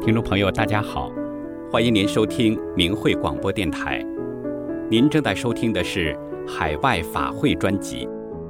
听众朋友大家好，欢迎您收听明慧广播电台。您正在收听的是海外法会专辑。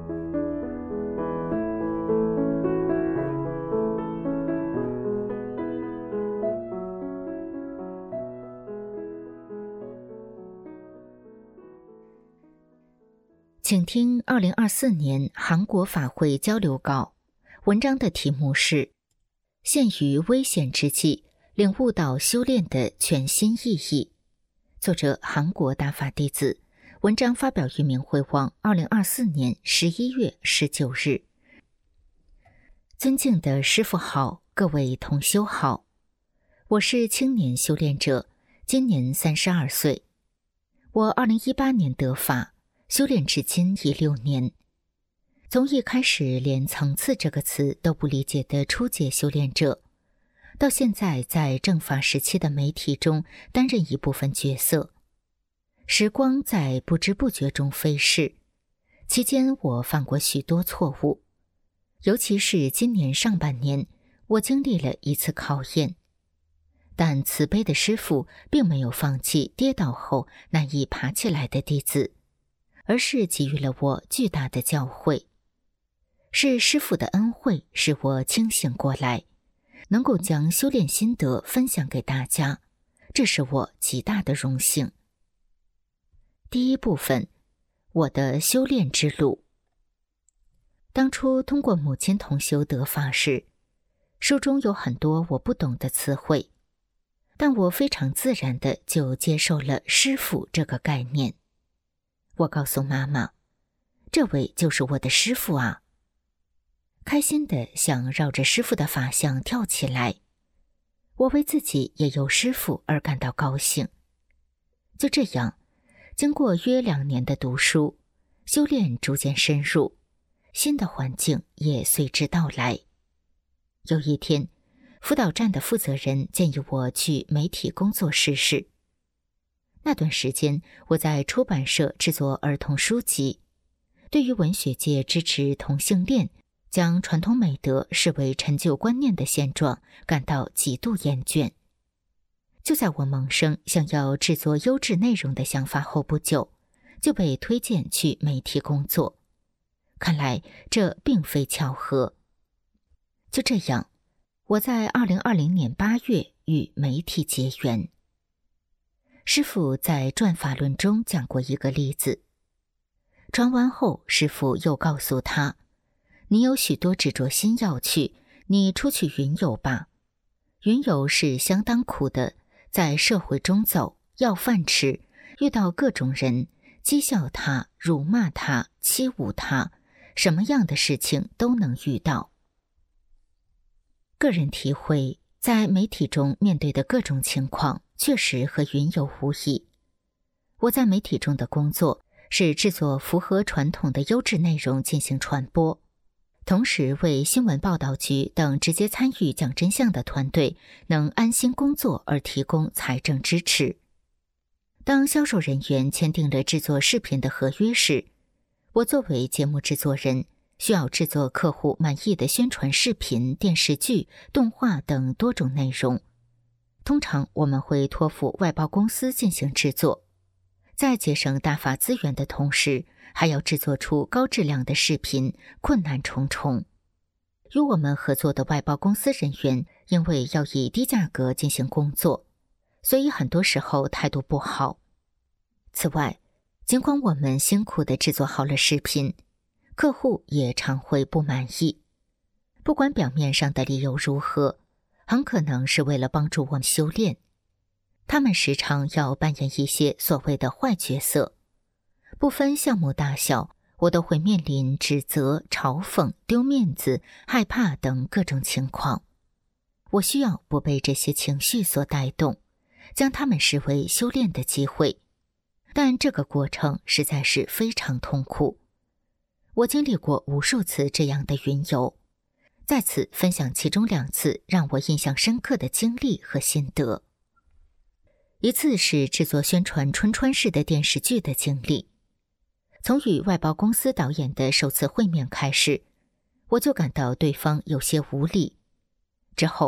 请听2024年韩国法会交流稿，文章的题目是陷于危险之际，领悟到修炼的全新意义。作者韩国大法弟子，文章发表于明慧网2024年11月19日。尊敬的师父好，各位同修好，我是青年修炼者，今年32岁。我2018年得法，修炼至今已6年。从一开始连层次这个词都不理解的初阶修炼者，到现在在正法时期的媒体中担任一部分角色。时光在不知不觉中飞逝，期间我犯过许多错误，尤其是今年上半年，我经历了一次考验。但慈悲的师父并没有放弃跌倒后难以爬起来的弟子，而是给予了我巨大的教诲。是师父的恩惠使我清醒过来，能够将修炼心得分享给大家，这是我极大的荣幸。第一部分，我的修炼之路。当初通过母亲同修得法时，书中有很多我不懂的词汇，但我非常自然地就接受了师父这个概念。我告诉妈妈，这位就是我的师父啊。开心地想绕着师父的法像跳起来，我为自己也有师父而感到高兴。就这样，经过约2年的读书，修炼逐渐深入，新的环境也随之到来。有一天，辅导站的负责人建议我去媒体工作试试。那段时间，我在出版社制作儿童书籍，对于文学界支持同性恋，将传统美德视为陈旧观念的现状感到极度厌倦。就在我萌生想要制作优质内容的想法后不久，就被推荐去媒体工作。看来这并非巧合。就这样，我在2020年8月与媒体结缘。师父在转法论中讲过一个例子，传完后，师父又告诉他，你有许多执着心要去，你出去云游吧。云游是相当苦的，在社会中走，要饭吃，遇到各种人，讥笑他，辱骂他，欺侮他，什么样的事情都能遇到。个人体会，在媒体中面对的各种情况确实和云游无异。我在媒体中的工作是制作符合传统的优质内容进行传播，同时为新闻报道局等直接参与讲真相的团队能安心工作而提供财政支持。当销售人员签订了制作视频的合约时，我作为节目制作人，需要制作客户满意的宣传视频、电视剧、动画等多种内容。通常我们会托付外包公司进行制作，在节省大法资源的同时，还要制作出高质量的视频，困难重重。与我们合作的外包公司人员因为要以低价格进行工作，所以很多时候态度不好。此外，尽管我们辛苦地制作好了视频，客户也常会不满意。不管表面上的理由如何，很可能是为了帮助我们修炼。他们时常要扮演一些所谓的坏角色，不分项目大小，我都会面临指责、嘲讽、丢面子、害怕等各种情况。我需要不被这些情绪所带动，将它们视为修炼的机会。但这个过程实在是非常痛苦。我经历过无数次这样的云游，在此分享其中2次让我印象深刻的经历和心得。一次是制作宣传春川市的电视剧的经历。从与外包公司导演的首次会面开始，我就感到对方有些无理。之后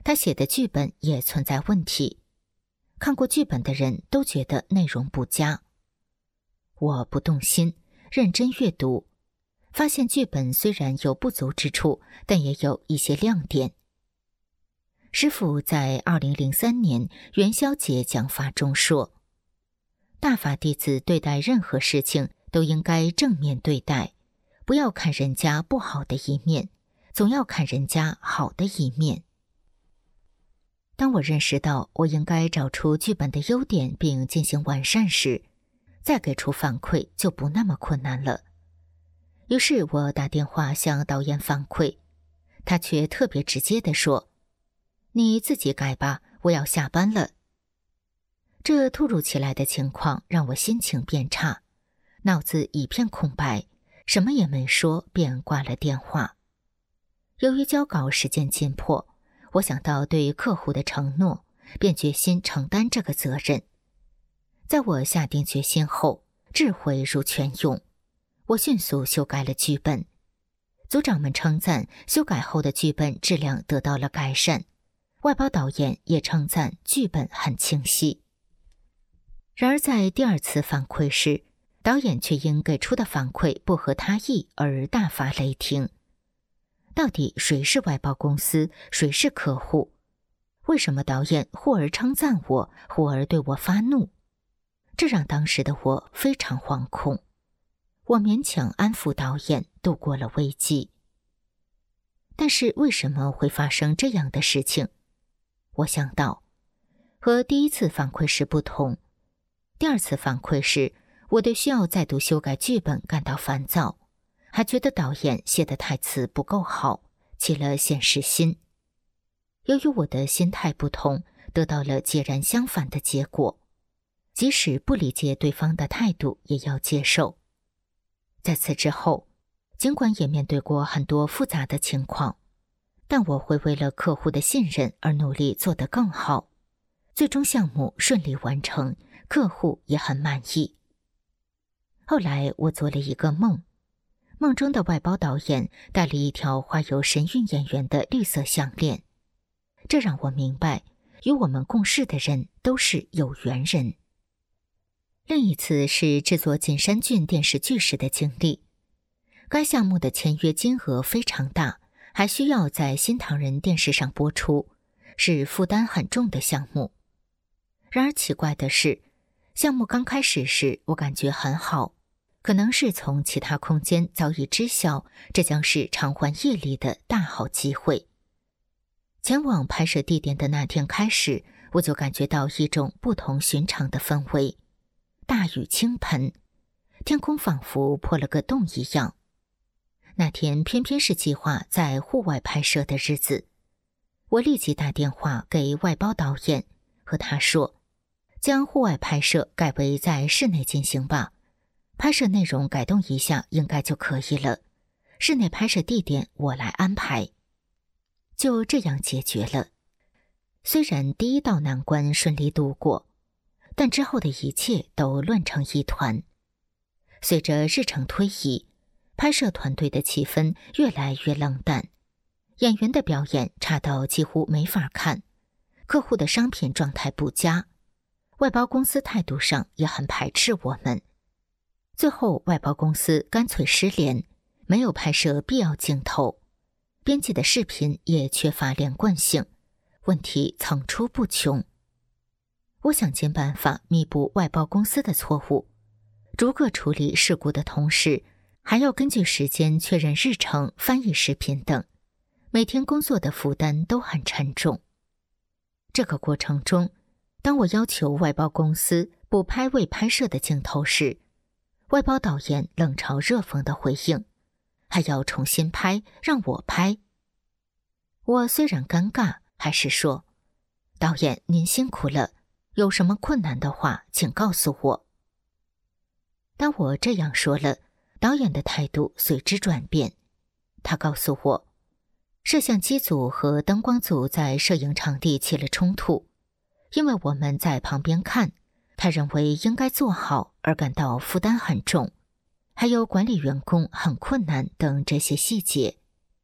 他写的剧本也存在问题，看过剧本的人都觉得内容不佳。我不动心，认真阅读，发现剧本虽然有不足之处，但也有一些亮点。师父在2003年元宵节讲法中说，大法弟子对待任何事情都应该正面对待，不要看人家不好的一面，总要看人家好的一面。当我认识到我应该找出剧本的优点并进行完善时，再给出反馈就不那么困难了。于是我打电话向导演反馈，他却特别直接地说，你自己改吧，我要下班了。这突如其来的情况让我心情变差，脑子一片空白，什么也没说便挂了电话。由于交稿时间紧迫，我想到对客户的承诺，便决心承担这个责任。在我下定决心后，智慧如泉涌，我迅速修改了剧本。组长们称赞修改后的剧本质量得到了改善，外包导演也称赞剧本很清晰。然而在第二次反馈时，导演却因给出的反馈不合他意而大发雷霆。到底谁是外包公司，谁是客户？为什么导演忽而称赞我，忽而对我发怒？这让当时的我非常惶恐。我勉强安抚导演，度过了危机。但是为什么会发生这样的事情？我想到，和第一次反馈时不同，第二次反馈时，我对需要再度修改剧本感到烦躁，还觉得导演写的台词不够好，起了现实心。由于我的心态不同，得到了截然相反的结果。即使不理解对方的态度，也要接受。在此之后，尽管也面对过很多复杂的情况，但我会为了客户的信任而努力做得更好。最终项目顺利完成，客户也很满意。后来我做了一个梦，梦中的外包导演戴了一条画有神韵演员的绿色项链，这让我明白，与我们共事的人都是有缘人。另一次是制作锦山郡电视剧时的经历，该项目的签约金额非常大，还需要在新唐人电视上播出，是负担很重的项目。然而奇怪的是，项目刚开始时我感觉很好，可能是从其他空间早已知晓这将是偿还业力的大好机会。前往拍摄地点的那天开始，我就感觉到一种不同寻常的氛围。大雨倾盆，天空仿佛破了个洞一样。那天偏偏是计划在户外拍摄的日子，我立即打电话给外包导演，和他说，将户外拍摄改为在室内进行吧，拍摄内容改动一下应该就可以了，室内拍摄地点我来安排。就这样解决了。虽然第一道难关顺利度过，但之后的一切都乱成一团。随着日程推移，拍摄团队的气氛越来越冷淡，演员的表演差到几乎没法看，客户的商品状态不佳，外包公司态度上也很排斥我们。最后外包公司干脆失联，没有拍摄必要镜头，编辑的视频也缺乏连贯性，问题层出不穷。我想尽办法弥补外包公司的错误，逐个处理事故的同时，还要根据时间确认日程、翻译视频等，每天工作的负担都很沉重。这个过程中，当我要求外包公司补拍未拍摄的镜头时，外包导演冷嘲热讽的回应，还要重新拍，让我拍。我虽然尴尬，还是说，导演您辛苦了，有什么困难的话请告诉我。当我这样说了，导演的态度随之转变。他告诉我，摄像机组和灯光组在摄影场地起了冲突，因为我们在旁边看，他认为应该做好而感到负担很重，还有管理员工很困难等这些细节。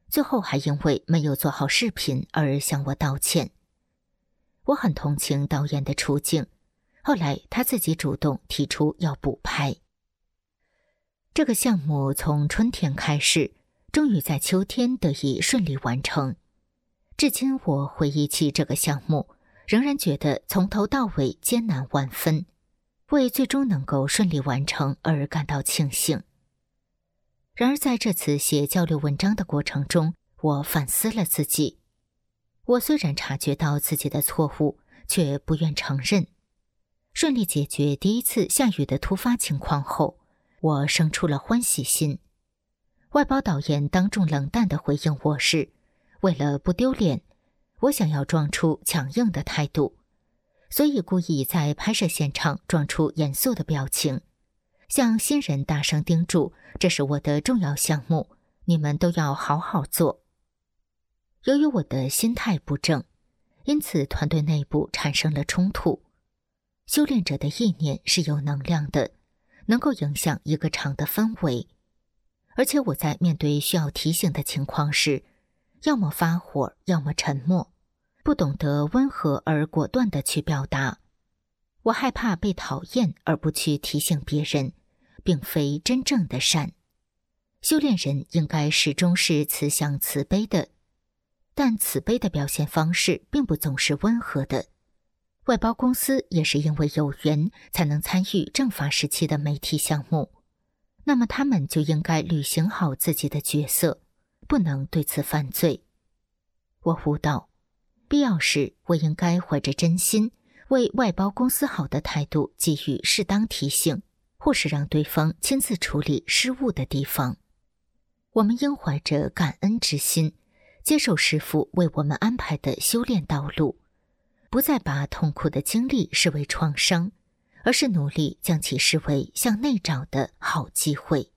最后还因为没有做好视频而向我道歉。我很同情导演的处境，后来他自己主动提出要补拍。这个项目从春天开始，终于在秋天得以顺利完成。至今我回忆起这个项目，仍然觉得从头到尾艰难万分，为最终能够顺利完成而感到庆幸。然而在这次写交流文章的过程中，我反思了自己。我虽然察觉到自己的错误，却不愿承认。顺利解决第一次下雨的突发情况后，我生出了欢喜心。外包导演当众冷淡地回应我是，为了不丢脸，我想要装出强硬的态度，所以故意在拍摄现场装出严肃的表情，向新人大声叮嘱，这是我的重要项目，你们都要好好做。由于我的心态不正，因此团队内部产生了冲突。修炼者的意念是有能量的，能够影响一个场的氛围。而且我在面对需要提醒的情况时，要么发火，要么沉默，不懂得温和而果断地去表达。我害怕被讨厌而不去提醒别人，并非真正的善。修炼人应该始终是慈祥慈悲的，但慈悲的表现方式并不总是温和的。外包公司也是因为有缘才能参与政法时期的媒体项目，那么他们就应该履行好自己的角色，不能对此犯罪。我悟道，必要时我应该怀着真心，为外包公司好的态度给予适当提醒，或是让对方亲自处理失误的地方。我们应怀着感恩之心，接受师父为我们安排的修炼道路，不再把痛苦的经历视为创伤，而是努力将其视为向内找的好机会。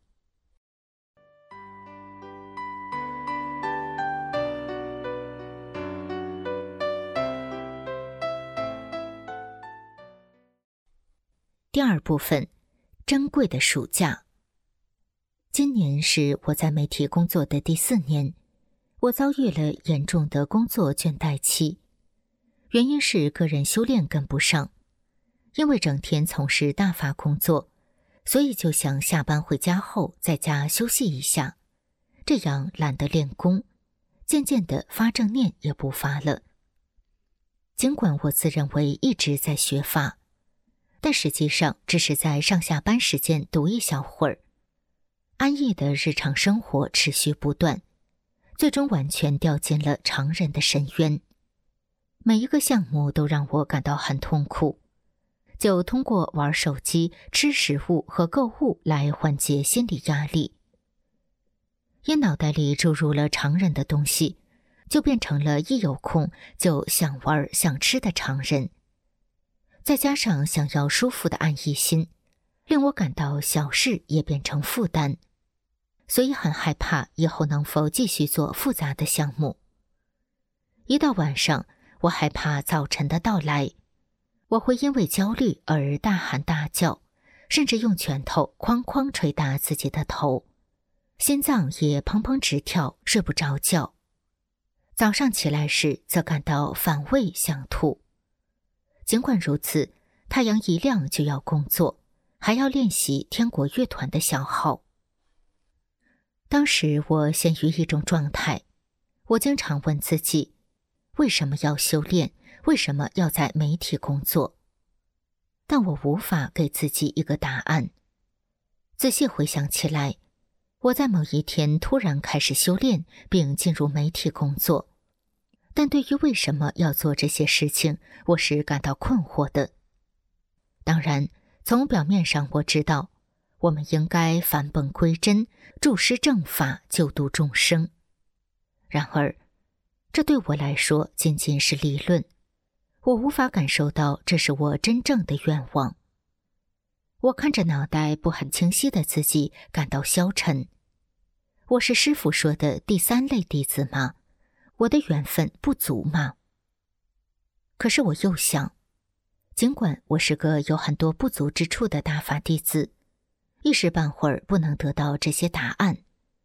第二部分，珍贵的暑假。今年是我在媒体工作的第4年，我遭遇了严重的工作倦怠期，原因是个人修炼跟不上。因为整天从事大法工作，所以就想下班回家后在家休息一下，这样懒得练功，渐渐的发正念也不发了。尽管我自认为一直在学法，但实际上只是在上下班时间读一小会儿，安逸的日常生活持续不断，最终完全掉进了常人的深渊。每一个项目都让我感到很痛苦，就通过玩手机、吃食物和购物来缓解心理压力。因脑袋里注入了常人的东西，就变成了一有空就想玩想吃的常人。再加上想要舒服的安逸心，令我感到小事也变成负担，所以很害怕以后能否继续做复杂的项目。一到晚上，我害怕早晨的到来，我会因为焦虑而大喊大叫，甚至用拳头哐哐捶打自己的头，心脏也砰砰直跳，睡不着觉。早上起来时则感到反胃想吐。尽管如此，太阳一亮就要工作，还要练习天国乐团的小号。当时我陷于一种状态，我经常问自己，为什么要修炼？为什么要在媒体工作？但我无法给自己一个答案。仔细回想起来，我在某一天突然开始修炼，并进入媒体工作。但对于为什么要做这些事情，我是感到困惑的。当然，从表面上我知道，我们应该返本归真，注师正法，救度众生。然而，这对我来说仅仅是理论，我无法感受到这是我真正的愿望。我看着脑袋不很清晰的自己，感到消沉。我是师父说的第3类弟子吗？我的缘分不足吗？可是我又想，尽管我是个有很多不足之处的大法弟子，一时半会儿不能得到这些答案，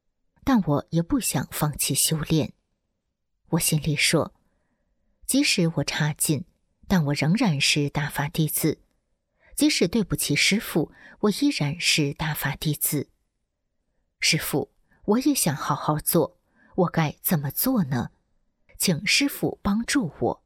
但我也不想放弃修炼。我心里说，即使我差劲，但我仍然是大法弟子；即使对不起师父，我依然是大法弟子。师父，我也想好好做，我该怎么做呢？请师父帮助我。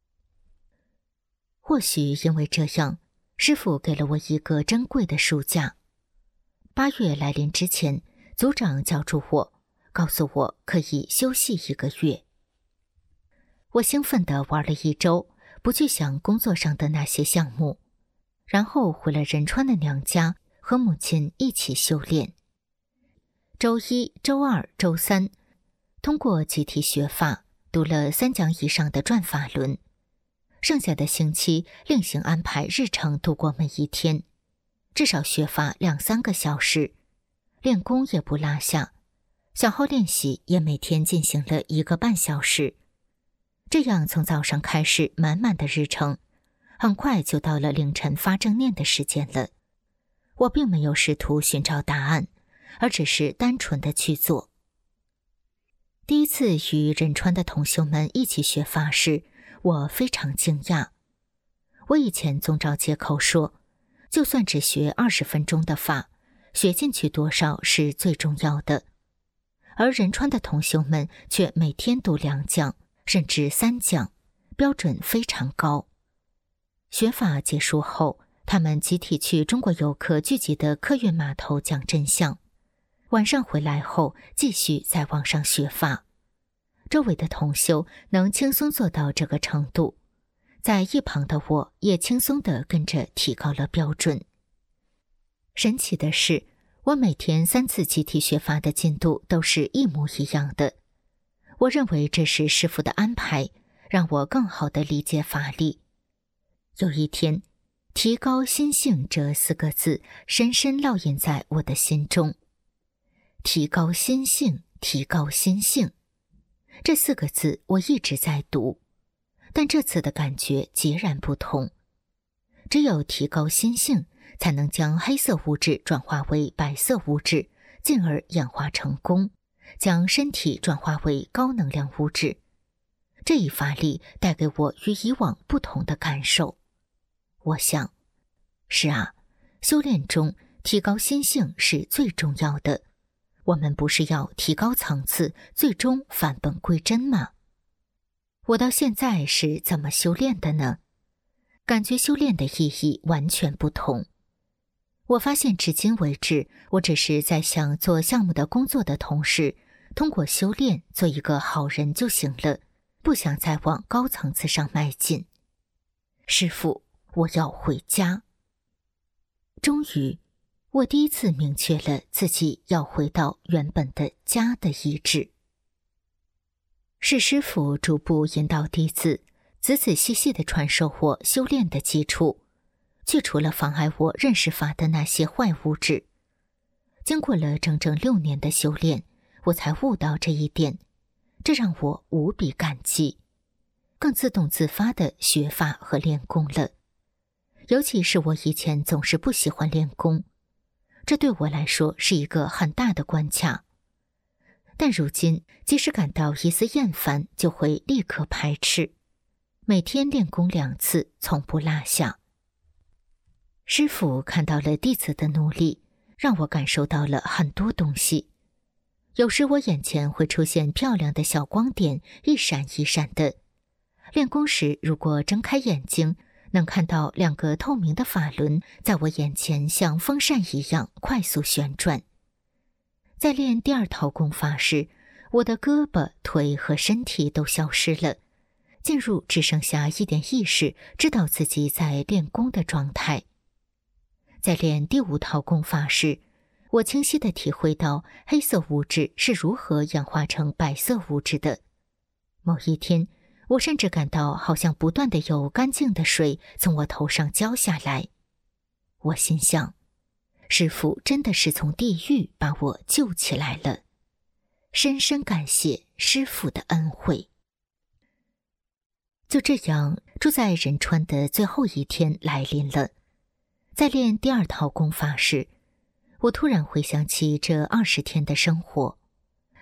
或许因为这样，师父给了我一个珍贵的暑假。8月来临之前，组长叫住我，告诉我可以休息1个月。我兴奋地玩了1周，不去想工作上的那些项目，然后回了仁川的娘家，和母亲一起修炼。周1、周2、周3，通过集体学法，读了3讲以上的转法轮。剩下的星期另行安排日程度过每一天，至少学法2-3个小时，练功也不落下，小号练习也每天进行了1个半小时。这样从早上开始满满的日程，很快就到了凌晨发正念的时间了。我并没有试图寻找答案，而只是单纯的去做。第一次与仁川的同修们一起学法时，我非常惊讶。我以前总找借口说，就算只学20分钟的法，学进去多少是最重要的。而仁川的同修们却每天读2讲，甚至3讲，标准非常高。学法结束后，他们集体去中国游客聚集的客运码头讲真相，晚上回来后继续在网上学法。周围的同修能轻松做到这个程度，在一旁的我也轻松地跟着提高了标准。神奇的是，我每天3次集体学法的进度都是一模一样的。我认为这是师父的安排，让我更好地理解法理。有一天，提高心性这4个字深深烙印在我的心中。提高心性，提高心性，这4个字我一直在读，但这次的感觉截然不同。只有提高心性，才能将黑色物质转化为白色物质，进而演化成功，将身体转化为高能量物质。这一法力带给我与以往不同的感受。我想，是啊，修炼中提高心性是最重要的。我们不是要提高层次，最终返本归真吗？我到现在是怎么修炼的呢？感觉修炼的意义完全不同。我发现至今为止，我只是在想做项目的工作的同时，通过修炼做一个好人就行了，不想再往高层次上迈进。师父，我要回家。终于，我第一次明确了自己要回到原本的家的意志。是师父逐步引导弟子，仔仔细细地传授我修炼的基础，去除了妨碍我认识法的那些坏物质。经过了整整6年的修炼，我才悟到这一点，这让我无比感激，更自动自发地学法和练功了。尤其是我以前总是不喜欢练功，这对我来说是一个很大的关卡。但如今，即使感到一丝厌烦，就会立刻排斥。每天练功2次，从不落下。师父看到了弟子的努力，让我感受到了很多东西。有时我眼前会出现漂亮的小光点，一闪一闪的。练功时，如果睁开眼睛，能看到2个透明的法轮在我眼前像风扇一样快速旋转。在练第2套功法时，我的胳膊、腿和身体都消失了，进入只剩下一点意识，知道自己在练功的状态。在练第5套功法时，我清晰地体会到黑色物质是如何演化成白色物质的。某一天，我甚至感到好像不断地有干净的水从我头上浇下来。我心想，师父真的是从地狱把我救起来了，深深感谢师父的恩惠。就这样，住在仁川的最后一天来临了。在练第2套功法时，我突然回想起这20天的生活。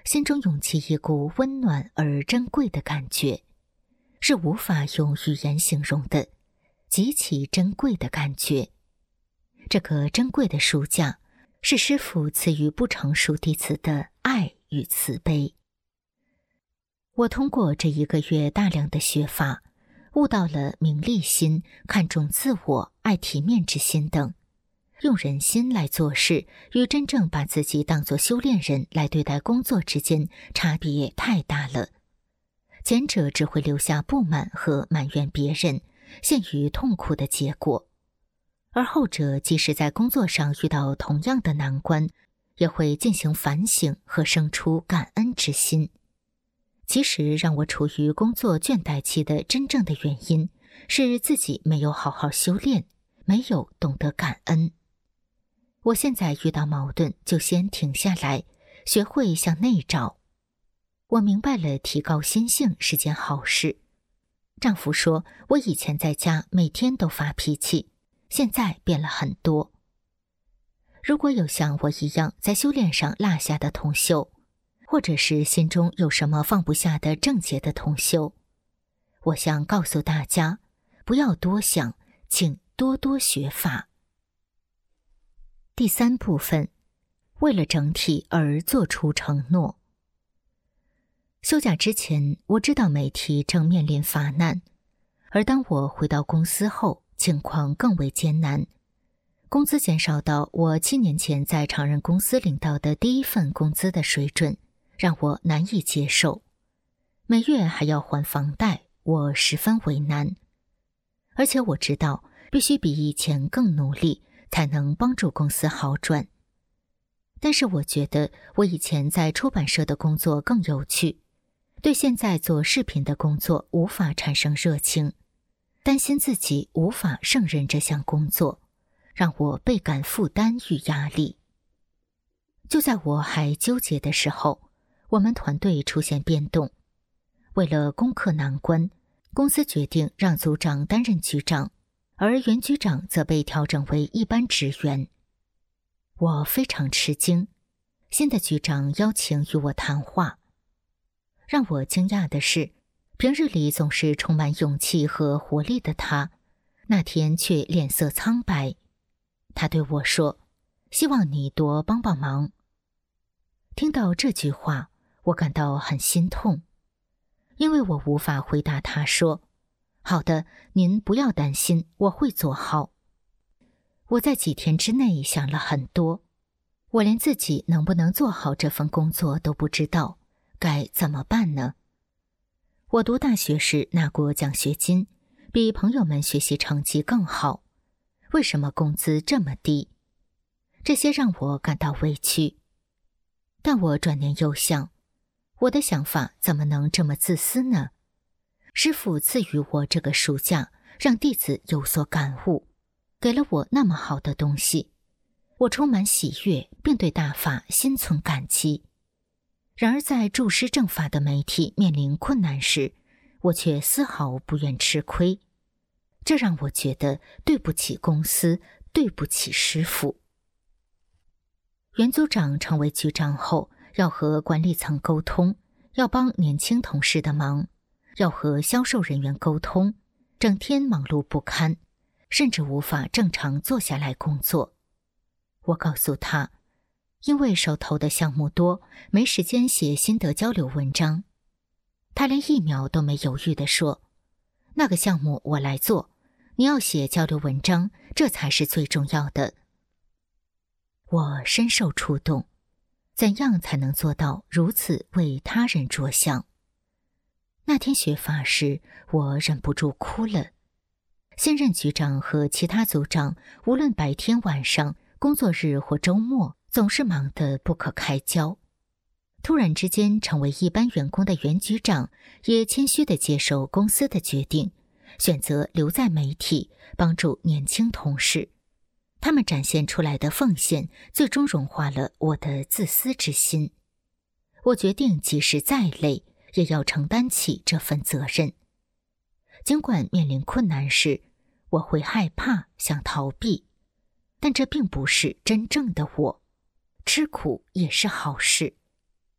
心中涌起一股温暖而珍贵的感觉，是无法用语言形容的，极其珍贵的感觉。这个珍贵的书架，是师父赐予不成熟弟子的爱与慈悲。我通过这1个月大量的学法，悟到了名利心、看重自我、爱体面之心等。用人心来做事，与真正把自己当作修炼人来对待工作之间差别太大了。前者只会留下不满和埋怨别人，陷于痛苦的结果；而后者即使在工作上遇到同样的难关，也会进行反省和生出感恩之心。其实让我处于工作倦怠期的真正的原因，是自己没有好好修炼，没有懂得感恩。我现在遇到矛盾就先停下来，学会向内找。我明白了提高心性是件好事。丈夫说，我以前在家每天都发脾气，现在变了很多。如果有像我一样在修炼上落下的同修，或者是心中有什么放不下的症结的同修，我想告诉大家，不要多想，请多多学法。第3部分，为了整体而做出承诺。休假之前，我知道媒体正面临乏难，而当我回到公司后，情况更为艰难。工资减少到我7年前在常人公司领到的第1份工资的水准，让我难以接受。每月还要还房贷，我十分为难。而且我知道，必须比以前更努力，才能帮助公司好转。但是我觉得我以前在出版社的工作更有趣，对现在做视频的工作无法产生热情，担心自己无法胜任这项工作，让我倍感负担与压力。就在我还纠结的时候，我们团队出现变动。为了攻克难关，公司决定让组长担任局长，而原局长则被调整为一般职员。我非常吃惊，新的局长邀请与我谈话。让我惊讶的是，平日里总是充满勇气和活力的他，那天却脸色苍白。他对我说，希望你多帮帮忙。听到这句话，我感到很心痛，因为我无法回答他说，好的，您不要担心，我会做好。我在几天之内想了很多，我连自己能不能做好这份工作都不知道，该怎么办呢？我读大学时拿过奖学金，比朋友们学习成绩更好，为什么工资这么低？这些让我感到委屈。但我转念又想，我的想法怎么能这么自私呢？师父赐予我这个暑假，让弟子有所感悟，给了我那么好的东西，我充满喜悦，并对大法心存感激。然而在助师正法的媒体面临困难时，我却丝毫不愿吃亏，这让我觉得对不起公司，对不起师父。原组长成为局长后，要和管理层沟通，要帮年轻同事的忙，要和销售人员沟通，整天忙碌不堪，甚至无法正常坐下来工作。我告诉他，因为手头的项目多，没时间写心得交流文章。他连1秒都没犹豫地说，那个项目我来做，你要写交流文章，这才是最重要的。我深受触动，怎样才能做到如此为他人着想？那天学法时，我忍不住哭了。现任局长和其他组长，无论白天晚上、工作日或周末，总是忙得不可开交。突然之间成为一般员工的原局长，也谦虚地接受公司的决定，选择留在媒体，帮助年轻同事。他们展现出来的奉献，最终融化了我的自私之心。我决定即使再累，也要承担起这份责任。尽管面临困难时，我会害怕，想逃避，但这并不是真正的我。吃苦也是好事。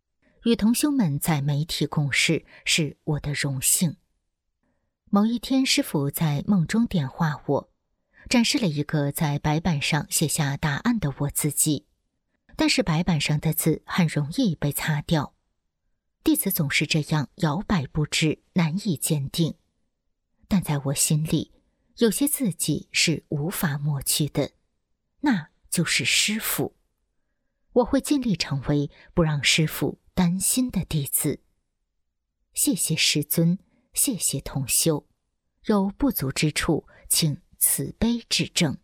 与同修们在媒体共事是我的荣幸。某一天，师父在梦中点化我，展示了一个在白板上写下答案的我自己，但是白板上的字很容易被擦掉。弟子总是这样摇摆不止，难以坚定。但在我心里，有些字迹是无法抹去的，那就是师父。我会尽力成为不让师父担心的弟子。谢谢师尊，谢谢同修，有不足之处，请慈悲指正。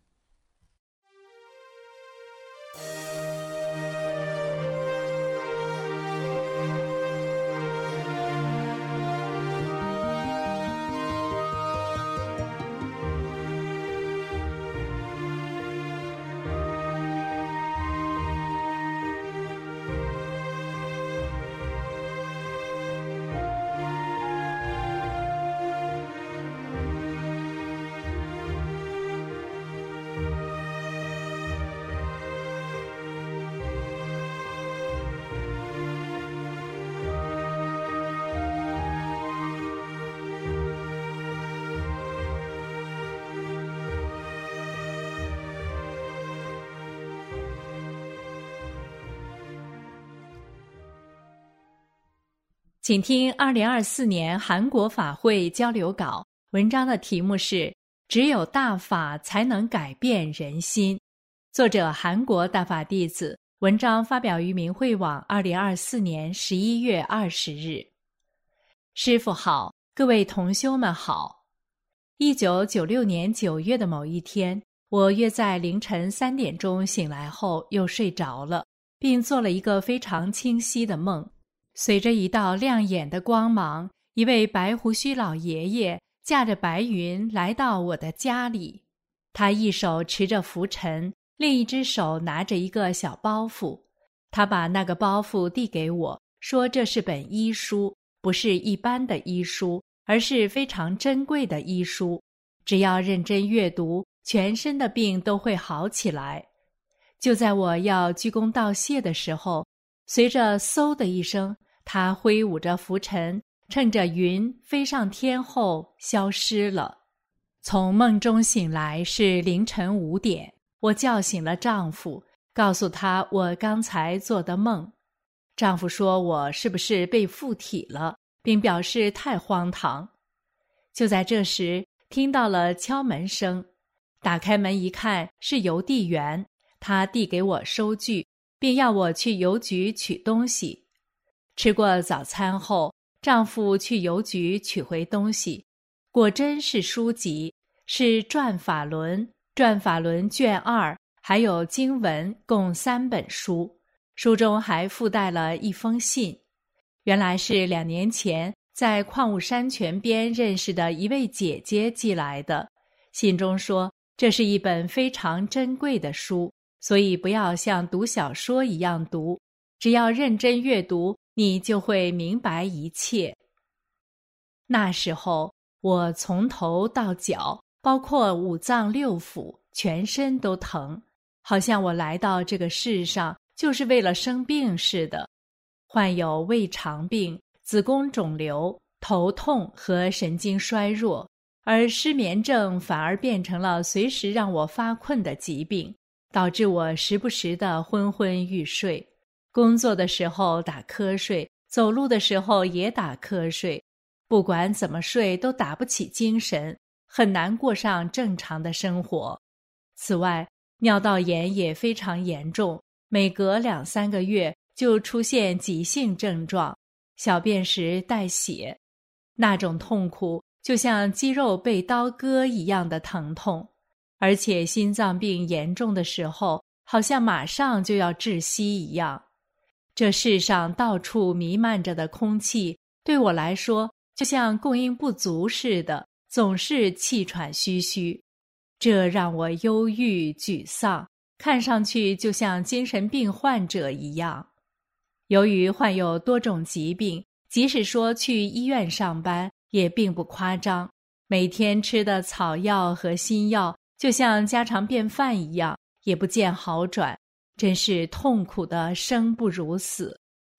请听2024年韩国法会交流稿，文章的题目是只有大法才能改变人心，作者韩国大法弟子，文章发表于明慧网2024年11月20日。师父好，各位同修们好。1996年9月的某一天，我约在凌晨3点钟醒来后又睡着了，并做了一个非常清晰的梦。随着一道亮眼的光芒，一位白胡须老爷爷驾着白云来到我的家里。他一手持着拂尘，另一只手拿着一个小包袱。他把那个包袱递给我，说这是本医书，不是一般的医书，而是非常珍贵的医书。只要认真阅读，全身的病都会好起来。就在我要鞠躬道谢的时候，随着嗖的一声，他挥舞着拂尘，乘着云飞上天后消失了。从梦中醒来是凌晨5点，我叫醒了丈夫，告诉他我刚才做的梦。丈夫说我是不是被附体了，并表示太荒唐。就在这时，听到了敲门声，打开门一看是邮递员，他递给我收据，并要我去邮局取东西。吃过早餐后，丈夫去邮局取回东西，果真是书籍，是《转法轮》、《转法轮》卷2，还有经文，共3本书。书中还附带了一封信，原来是2年前在矿物山泉边认识的一位姐姐寄来的。信中说，这是一本非常珍贵的书，所以不要像读小说一样读，只要认真阅读，你就会明白一切。那时候，我从头到脚，包括5脏6腑，全身都疼，好像我来到这个世上就是为了生病似的。患有胃肠病、子宫肿瘤、头痛和神经衰弱，而失眠症反而变成了随时让我发困的疾病，导致我时不时的昏昏欲睡。工作的时候打瞌睡，走路的时候也打瞌睡，不管怎么睡都打不起精神，很难过上正常的生活。此外，尿道炎也非常严重，每隔2-3个月就出现急性症状，小便时带血，那种痛苦就像肌肉被刀割一样的疼痛，而且心脏病严重的时候，好像马上就要窒息一样。这世上到处弥漫着的空气，对我来说就像供应不足似的，总是气喘吁吁。这让我忧郁沮丧，看上去就像精神病患者一样。由于患有多种疾病，即使说去医院上班也并不夸张，每天吃的草药和新药就像家常便饭一样，也不见好转，真是痛苦的生不如死，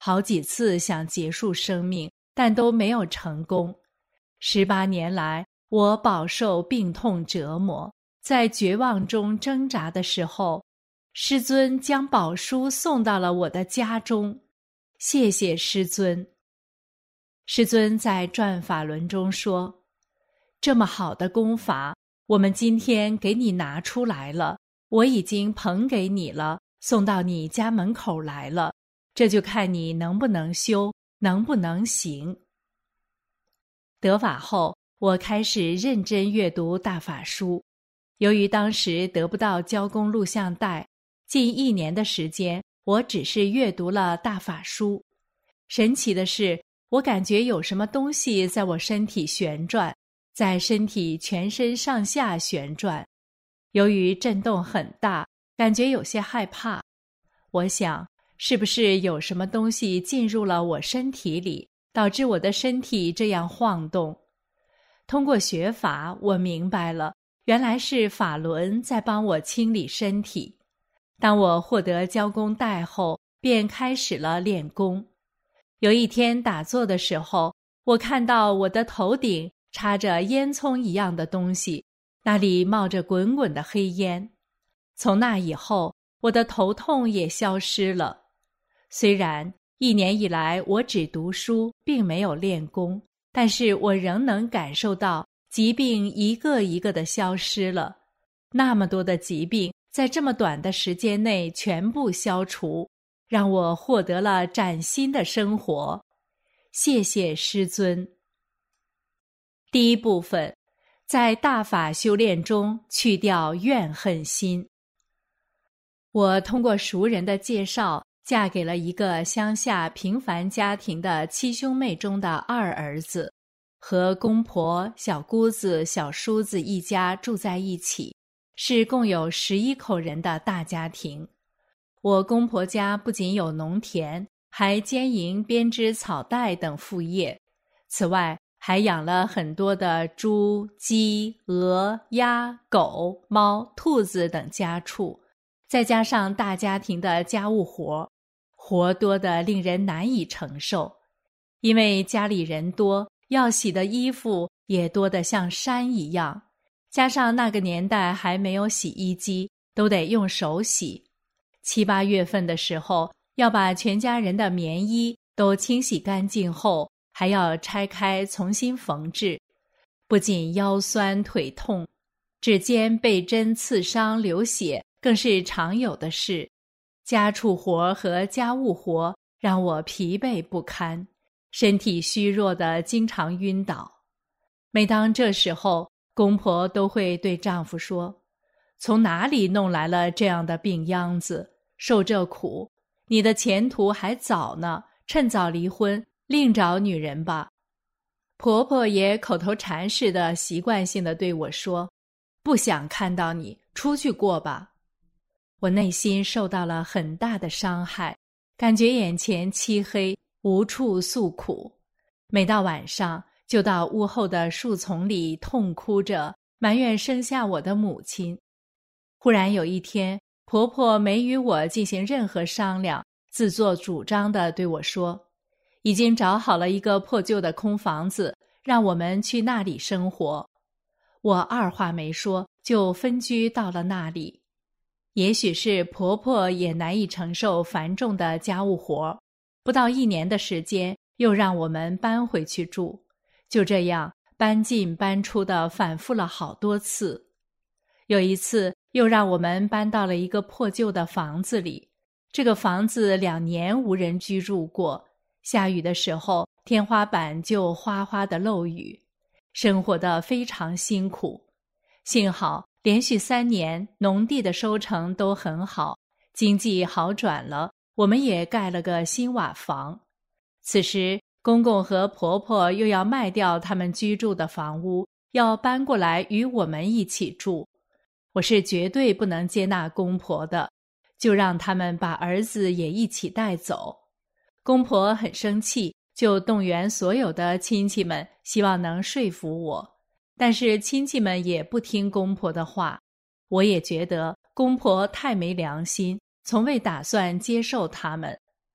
好几次想结束生命，但都没有成功。18年来，我饱受病痛折磨，在绝望中挣扎的时候，师尊将宝书送到了我的家中。谢谢师尊。师尊在转法轮中说，这么好的功法，我们今天给你拿出来了，我已经捧给你了，送到你家门口来了，这就看你能不能修，能不能行。得法后，我开始认真阅读大法书。由于当时得不到交工录像带，近1年的时间，我只是阅读了大法书。神奇的是，我感觉有什么东西在我身体旋转，在身体全身上下旋转。由于震动很大，感觉有些害怕。我想，是不是有什么东西进入了我身体里，导致我的身体这样晃动？通过学法，我明白了，原来是法轮在帮我清理身体。当我获得交功带后，便开始了练功。有一天打坐的时候，我看到我的头顶插着烟囱一样的东西，那里冒着滚滚的黑烟。从那以后，我的头痛也消失了。虽然1年以来我只读书，并没有练功，但是我仍能感受到疾病一个一个的消失了。那么多的疾病在这么短的时间内全部消除，让我获得了崭新的生活。谢谢师尊。第一部分，在大法修炼中去掉怨恨心。我通过熟人的介绍，嫁给了一个乡下平凡家庭的7兄妹中的2儿子，和公婆、小姑子、小叔子一家住在一起，是共有11口人的大家庭。我公婆家不仅有农田，还兼营编织草带等副业，此外还养了很多的猪、鸡、鹅、鸭、狗、猫、兔子等家畜，再加上大家庭的家务活多得令人难以承受。因为家里人多，要洗的衣服也多得像山一样，加上那个年代还没有洗衣机，都得用手洗。7、8月份的时候，要把全家人的棉衣都清洗干净后，还要拆开重新缝制。不仅腰酸腿痛，指尖被针刺伤流血更是常有的事。家畜活和家务活让我疲惫不堪，身体虚弱的经常晕倒。每当这时候，公婆都会对丈夫说，从哪里弄来了这样的病秧子，受这苦，你的前途还早呢，趁早离婚，另找女人吧。婆婆也口头禅似的习惯性地对我说，不想看到你，出去过吧。我内心受到了很大的伤害，感觉眼前漆黑，无处诉苦。每到晚上，就到屋后的树丛里痛哭着，埋怨生下我的母亲。忽然有一天，婆婆没与我进行任何商量，自作主张地对我说，已经找好了一个破旧的空房子，让我们去那里生活。我二话没说，就分居到了那里。也许是婆婆也难以承受繁重的家务活，不到1年的时间，又让我们搬回去住。就这样搬进搬出的反复了好多次。有一次又让我们搬到了一个破旧的房子里，这个房子2年无人居住过，下雨的时候天花板就哗哗的漏雨，生活得非常辛苦。幸好连续3年农地的收成都很好，经济好转了，我们也盖了个新瓦房。此时公公和婆婆又要卖掉他们居住的房屋，要搬过来与我们一起住。我是绝对不能接纳公婆的，就让他们把儿子也一起带走。公婆很生气，就动员所有的亲戚们，希望能说服我。但是亲戚们也不听公婆的话，我也觉得公婆太没良心，从未打算接受他们。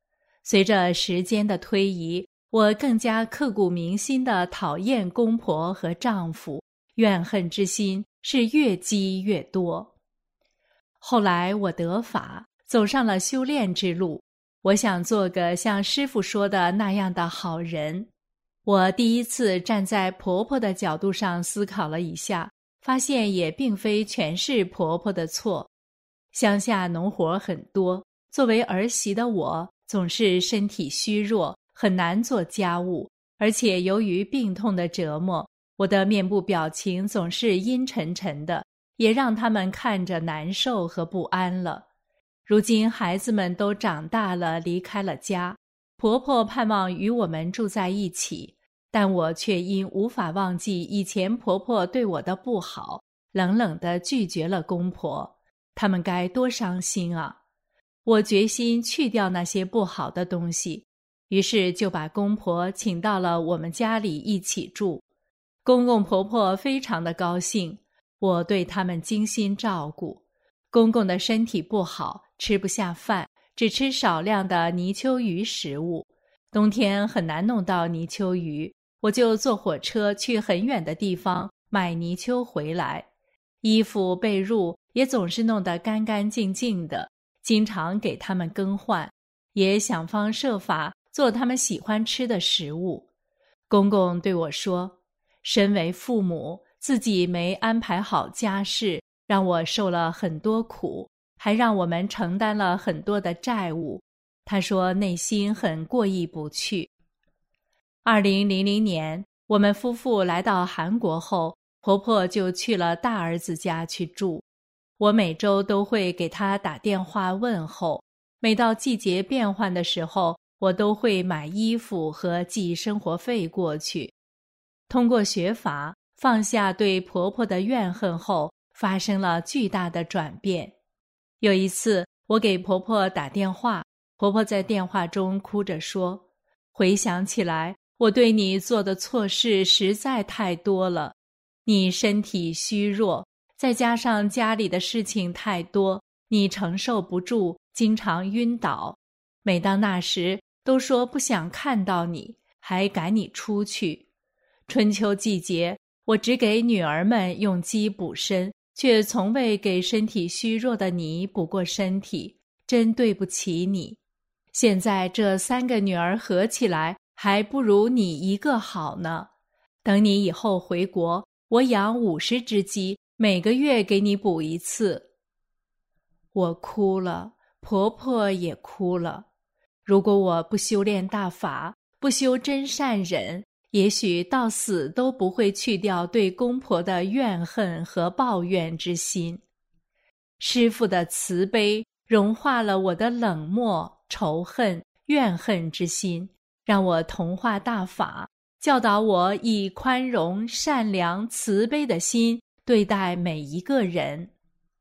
随着时间的推移，我更加刻骨铭心地讨厌公婆和丈夫，怨恨之心是越积越多。后来我得法，走上了修炼之路，我想做个像师父说的那样的好人。我第一次站在婆婆的角度上思考了一下，发现也并非全是婆婆的错。乡下农活很多，作为儿媳的我总是身体虚弱，很难做家务，而且由于病痛的折磨，我的面部表情总是阴沉沉的，也让他们看着难受和不安了。如今孩子们都长大了，离开了家，婆婆盼望与我们住在一起，但我却因无法忘记以前婆婆对我的不好，冷冷地拒绝了公婆。他们该多伤心啊！我决心去掉那些不好的东西，于是就把公婆请到了我们家里一起住。公公婆婆非常的高兴，我对他们精心照顾。公公的身体不好，吃不下饭，只吃少量的泥鳅鱼食物。冬天很难弄到泥鳅鱼，我就坐火车去很远的地方买泥鳅回来。衣服被褥也总是弄得干干净净的，经常给他们更换，也想方设法做他们喜欢吃的食物。公公对我说，身为父母，自己没安排好家事，让我受了很多苦，还让我们承担了很多的债务。他说内心很过意不去。2000年，我们夫妇来到韩国后，婆婆就去了大儿子家去住。我每周都会给她打电话问候，每到季节变换的时候，我都会买衣服和寄生活费过去。通过学法，放下对婆婆的怨恨后，发生了巨大的转变。有一次，我给婆婆打电话，婆婆在电话中哭着说，回想起来，我对你做的错事实在太多了。你身体虚弱，再加上家里的事情太多，你承受不住，经常晕倒。每当那时，都说不想看到你，还赶你出去。春秋季节，我只给女儿们用鸡补身，却从未给身体虚弱的你补过身体，真对不起你。现在这3个女儿合起来，还不如你一个好呢。等你以后回国，我养50只鸡，每个月给你补1次。我哭了，婆婆也哭了。如果我不修炼大法，不修真善忍，也许到死都不会去掉对公婆的怨恨和抱怨之心。师父的慈悲融化了我的冷漠、仇恨、怨恨之心，让我同化大法，教导我以宽容、善良、慈悲的心对待每一个人。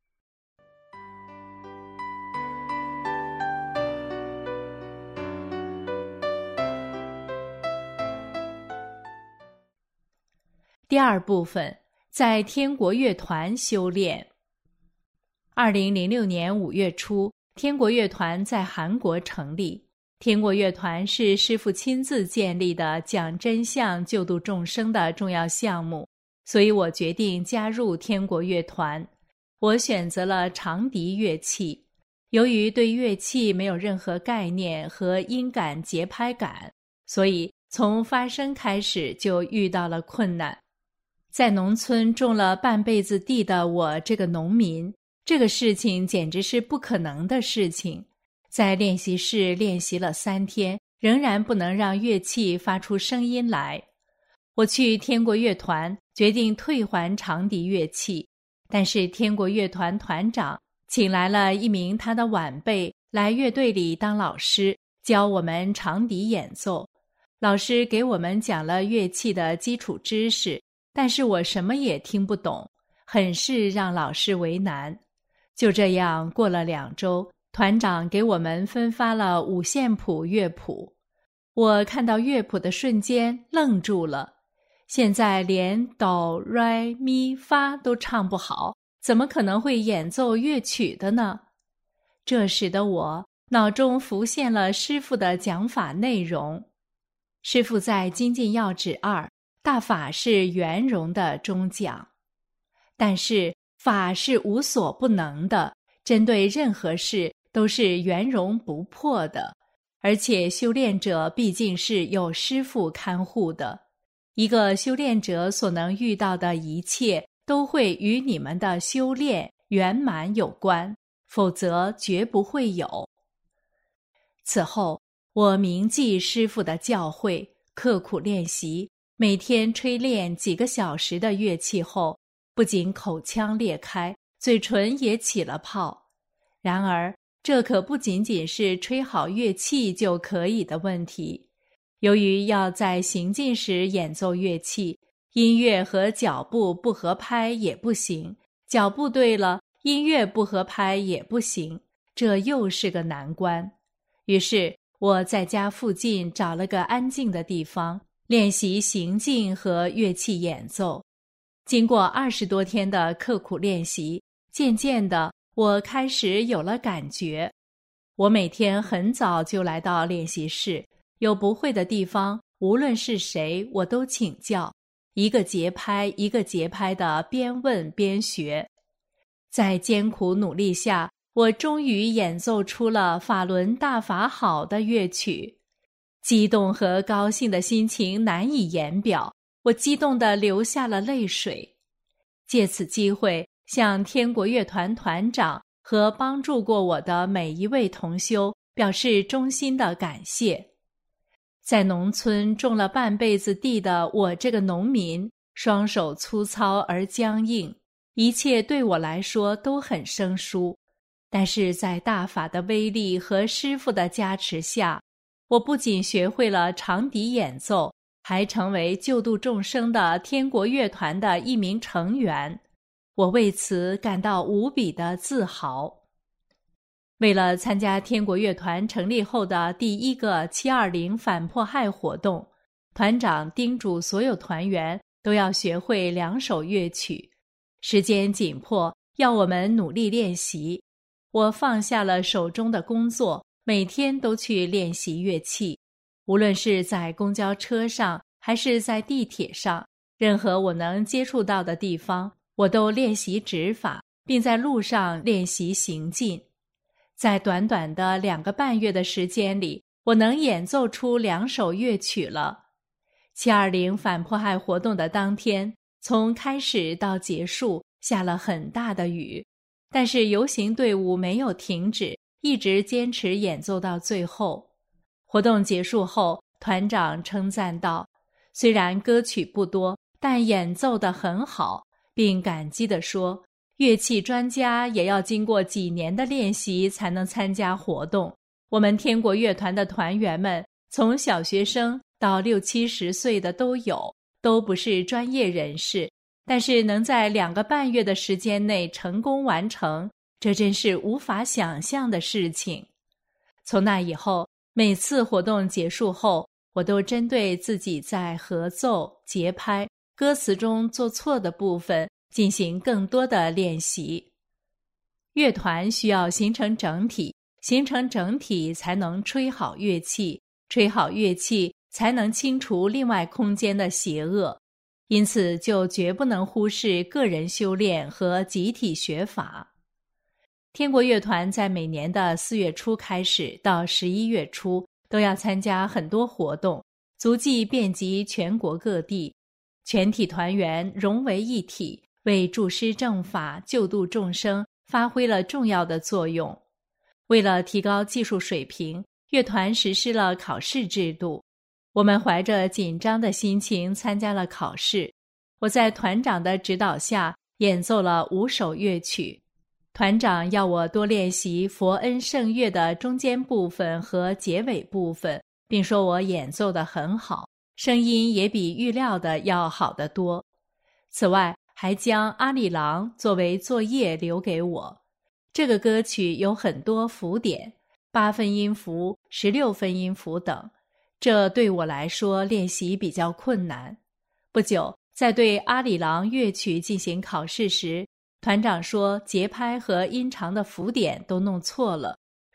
第二部分，在天国乐团修炼。2006年5月初，天国乐团在韩国成立。天国乐团是师父亲自建立的讲真相救度众生的重要项目，所以我决定加入天国乐团。我选择了长笛乐器，由于对乐器没有任何概念和音感节拍感，所以从发声开始就遇到了困难。在农村种了半辈子地的我这个农民，这个事情简直是不可能的事情。在练习室练习了3天，仍然不能让乐器发出声音来。我去天国乐团，决定退还长笛乐器，但是天国乐团团长请来了一名他的晚辈来乐队里当老师，教我们长笛演奏。老师给我们讲了乐器的基础知识，但是我什么也听不懂，很是让老师为难。就这样过了2周，团长给我们分发了5线谱乐谱。我看到乐谱的瞬间愣住了，现在连哆、来、咪、发都唱不好，怎么可能会演奏乐曲的呢？这时的我脑中浮现了师父的讲法内容。师父在《精进要旨2》，大法是圆融的中讲。但是法是无所不能的，针对任何事都是圆融不破的，而且修炼者毕竟是有师父看护的。一个修炼者所能遇到的一切，都会与你们的修炼圆满有关，否则绝不会有。此后，我铭记师父的教诲，刻苦练习，每天吹练几个小时的乐器后，不仅口腔裂开，嘴唇也起了泡。然而，这可不仅仅是吹好乐器就可以的问题。由于要在行进时演奏乐器，音乐和脚步不合拍也不行，脚步对了，音乐不合拍也不行，这又是个难关。于是我在家附近找了个安静的地方，练习行进和乐器演奏。经过20多天的刻苦练习，渐渐的我开始有了感觉。我每天很早就来到练习室，有不会的地方，无论是谁，我都请教，一个节拍一个节拍的边问边学。在艰苦努力下，我终于演奏出了法轮大法好的乐曲。激动和高兴的心情难以言表，我激动地流下了泪水。借此机会，向天国乐团团长和帮助过我的每一位同修表示衷心的感谢。在农村种了半辈子地的我这个农民，双手粗糙而僵硬，一切对我来说都很生疏。但是在大法的威力和师父的加持下，我不仅学会了长笛演奏，还成为救度众生的天国乐团的一名成员。我为此感到无比的自豪。为了参加天国乐团成立后的第一个720反迫害活动，团长叮嘱所有团员都要学会2首乐曲。时间紧迫，要我们努力练习。我放下了手中的工作，每天都去练习乐器。无论是在公交车上，还是在地铁上，任何我能接触到的地方，我都练习指法，并在路上练习行进。在短短的2个半月的时间里，我能演奏出2首乐曲了。720反迫害活动的当天，从开始到结束下了很大的雨，但是游行队伍没有停止，一直坚持演奏到最后。活动结束后，团长称赞道，虽然歌曲不多，但演奏得很好，并感激地说，乐器专家也要经过几年的练习才能参加活动。我们天国乐团的团员们，从小学生到60、70岁的都有，都不是专业人士，但是能在2个半月的时间内成功完成，这真是无法想象的事情。从那以后，每次活动结束后，我都针对自己在合奏、节拍、歌词中做错的部分进行更多的练习。乐团需要形成整体，形成整体才能吹好乐器，吹好乐器才能清除另外空间的邪恶。因此就绝不能忽视个人修炼和集体学法。天国乐团在每年的4月初开始到11月初都要参加很多活动，足迹遍及全国各地，全体团员融为一体，为助师正法、救度众生发挥了重要的作用。为了提高技术水平，乐团实施了考试制度。我们怀着紧张的心情参加了考试。我在团长的指导下演奏了5首乐曲。团长要我多练习佛恩圣乐的中间部分和结尾部分，并说我演奏得很好，声音也比预料的要好得多。此外，还将阿里郎作为作业留给我。这个歌曲有很多符点，8分音符、16分音符等，这对我来说练习比较困难。不久，在对阿里郎乐曲进行考试时，团长说节拍和音长的符点都弄错了，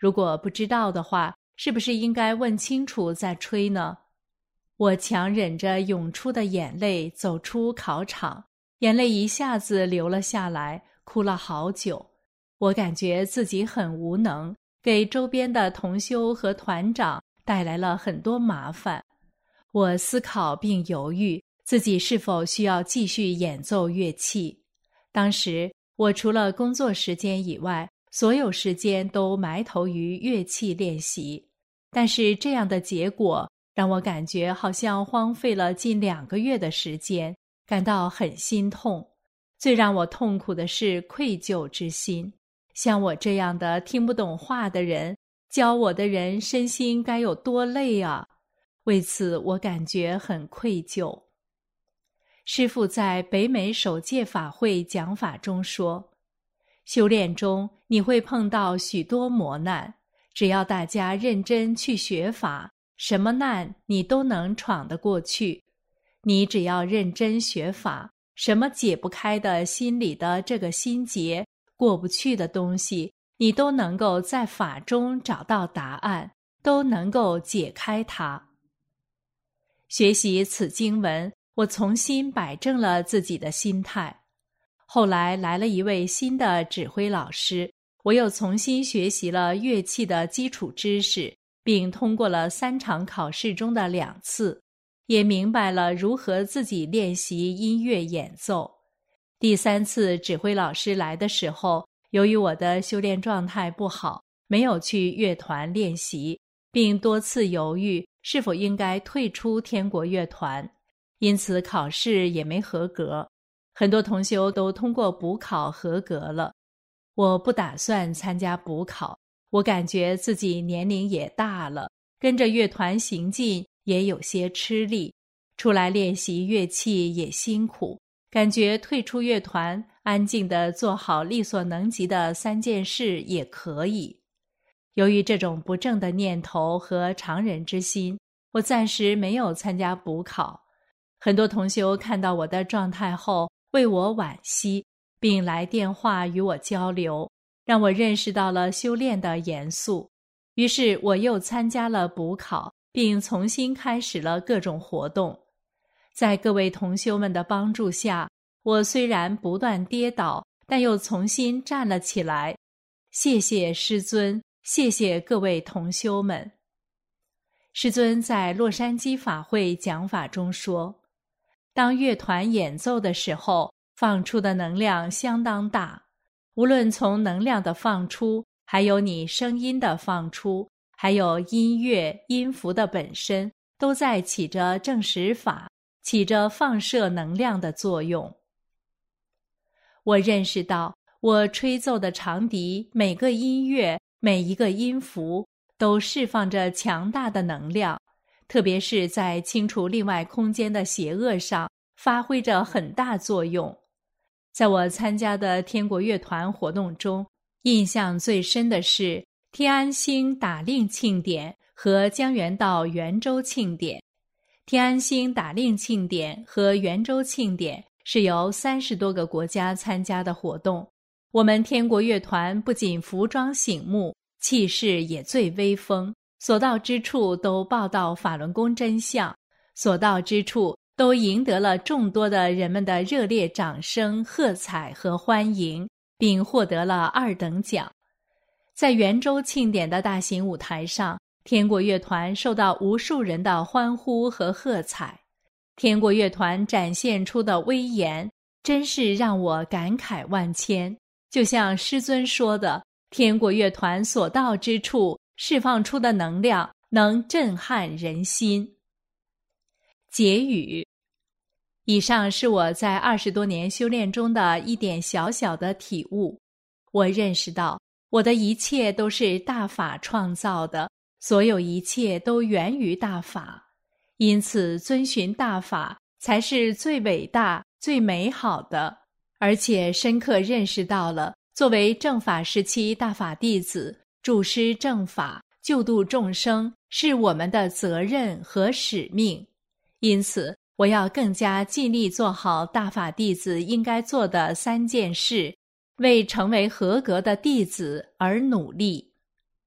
如果不知道的话，是不是应该问清楚再吹呢？我强忍着涌出的眼泪走出考场，眼泪一下子流了下来，哭了好久。我感觉自己很无能，给周边的同修和团长带来了很多麻烦。我思考并犹豫，自己是否需要继续演奏乐器。当时我除了工作时间以外，所有时间都埋头于乐器练习，但是这样的结果让我感觉好像荒废了近2个月的时间，感到很心痛。最让我痛苦的是愧疚之心，像我这样的听不懂话的人，教我的人身心该有多累啊！为此我感觉很愧疚。师父在北美首届法会讲法中说，修炼中你会碰到许多磨难，只要大家认真去学法，什么难你都能闯得过去。你只要认真学法，什么解不开的心里的这个心结，过不去的东西，你都能够在法中找到答案，都能够解开它。学习此经文，我重新摆正了自己的心态。后来来了一位新的指挥老师，我又重新学习了乐器的基础知识，并通过了3场考试中的2次，也明白了如何自己练习音乐演奏。第3次指挥老师来的时候，由于我的修炼状态不好，没有去乐团练习，并多次犹豫是否应该退出天国乐团，因此考试也没合格。很多同修都通过补考合格了，我不打算参加补考。我感觉自己年龄也大了，跟着乐团行进也有些吃力，出来练习乐器也辛苦，感觉退出乐团，安静地做好力所能及的3件事也可以。由于这种不正的念头和常人之心，我暂时没有参加补考。很多同修看到我的状态后，为我惋惜，并来电话与我交流，让我认识到了修炼的严肃。于是我又参加了补考，并重新开始了各种活动。在各位同修们的帮助下，我虽然不断跌倒，但又重新站了起来。谢谢师尊，谢谢各位同修们。师尊在洛杉矶法会讲法中说，当乐团演奏的时候，放出的能量相当大，无论从能量的放出，还有你声音的放出，还有音乐音符的本身，都在起着正实法，起着放射能量的作用。我认识到，我吹奏的长笛，每个音乐，每一个音符，都释放着强大的能量，特别是在清除另外空间的邪恶上，发挥着很大作用。在我参加的天国乐团活动中，印象最深的是天安星打令庆典和江原道圆州庆典。天安星打令庆典和圆州庆典是由30多个国家参加的活动。我们天国乐团不仅服装醒目，气势也最威风，所到之处都报道法轮功真相，所到之处都赢得了众多的人们的热烈掌声、喝彩和欢迎，并获得了2等奖。在圆州庆典的大型舞台上，天国乐团受到无数人的欢呼和喝彩。天国乐团展现出的威严，真是让我感慨万千。就像师尊说的，天国乐团所到之处，释放出的能量能震撼人心。结语：以上是我在20多年修炼中的一点小小的体悟。我认识到，我的一切都是大法创造的，所有一切都源于大法，因此遵循大法才是最伟大、最美好的。而且深刻认识到了，作为正法时期大法弟子，助师正法、救度众生是我们的责任和使命。因此，我要更加尽力做好大法弟子应该做的3件事，为成为合格的弟子而努力。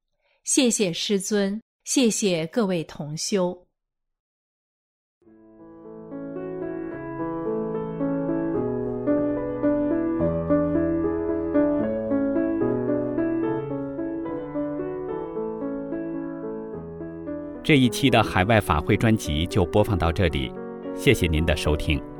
谢谢师尊，谢谢各位同修。 这一期的海外法会专辑就播放到这里，谢谢您的收听。